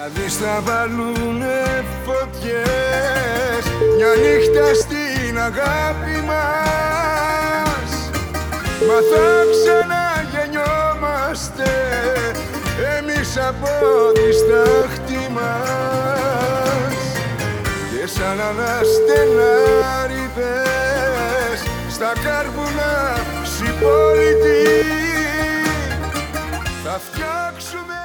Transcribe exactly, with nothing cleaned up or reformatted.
Θα δεις θα βάλουνε φωτιές μια νύχτα στην αγάπη μας. Μα θα ξαναγεννιόμαστε εμείς από τη στάχτη μας. Και σαν αναστενάριδες στα κάρβουνα συμπολιτή θα φτιάξουμε